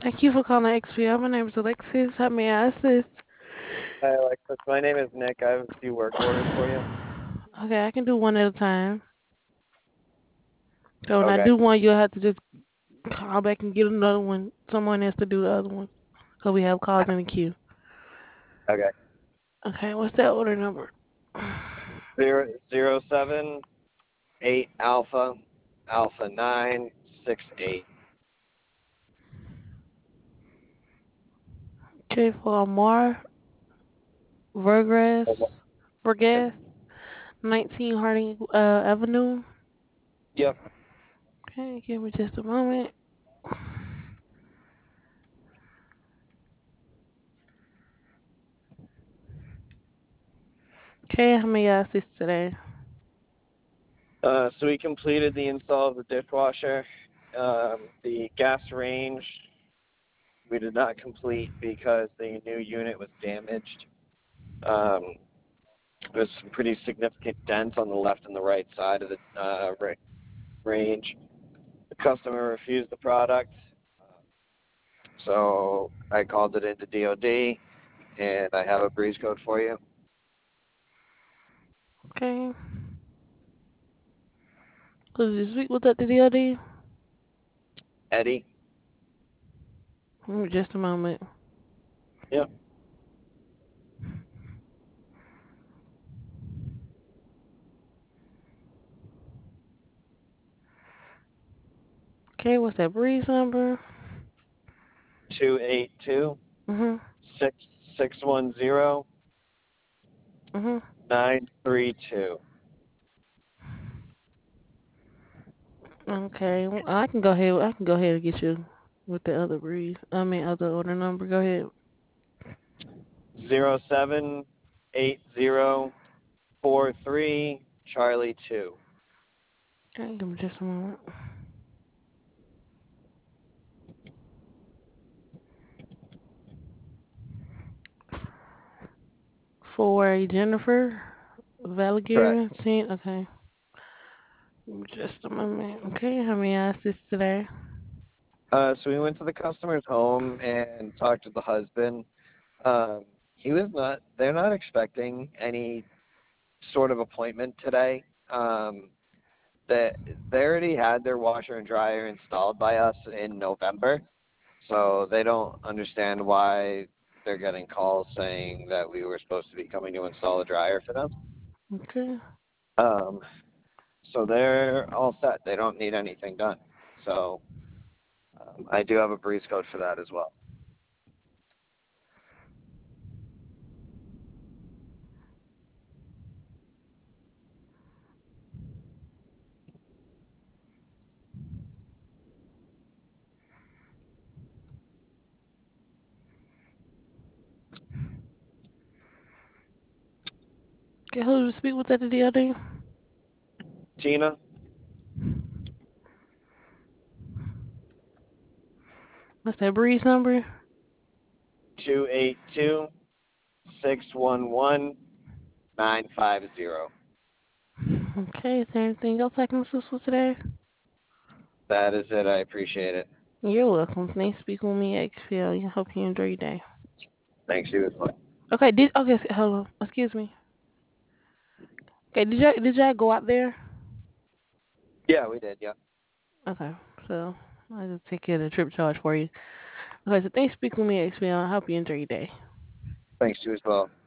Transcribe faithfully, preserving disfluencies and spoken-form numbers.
Thank you for calling X P L. My name is Alexis. How may I assist? Hi, Alexis. My name is Nick. I have a few work orders for you. Okay, I can do one at a time. So when I Okay. do one, you'll have to just call back and get another one. Someone has to do the other one. Because we have calls in the queue. Okay. Okay, what's that order number? Zero zero seven eight Alpha Alpha nine six eight. Okay, for Amar Vergras, Vergas, nineteen Harding uh, Avenue. Yep. Okay, give me just a moment. Okay, how may I assist today? Uh, so we completed the install of the dishwasher. Um, the gas range we did not complete because the new unit was damaged. Um, there's some pretty significant dents on the left and the right side of the uh, ra- range. The customer refused the product. So I called it into D O D, and I have a breeze code for you. Okay. Could you speak with that the D O D? Eddie. Just a moment. Yep. Okay, what's that breeze number? Two eight two Mhm. six six one zero Mhm. nine three two. Okay, well, I can go ahead. I can go ahead and get you with the other breeze. I mean, other order number. Go ahead. Zero seven eight zero four three Charlie two. Okay, give me just a moment. For Jennifer Correct. Valagarian. Scene. Okay, give me just a moment. Okay, how may I assist today? Uh, so we went to the customer's home and talked to the husband. Um, he was not. They're not expecting any sort of appointment today. Um, that they already had their washer and dryer installed by us in November, so they don't understand why they're getting calls saying that we were supposed to be coming to install a dryer for them. Okay. Um, so they're all set. They don't need anything done. So um, I do have a breeze code for that as well. Okay, who to speak with that the D O D? Tina, What's that breeze number? two eight two six one one nine five zero. Okay, is there anything else I can assist with today? That is it. I appreciate it. You're welcome. Thanks for speaking with me, X P L. I hope you enjoy your day. Thanks, you as well. Okay, did okay, s- hello. Excuse me. Okay, did y'all did y'all go out there? Yeah, we did. Yeah. Okay, so I just take care of the trip charge for you. Okay, so thanks for speaking with me, X P L. I hope you enjoy your day. Thanks, you as well.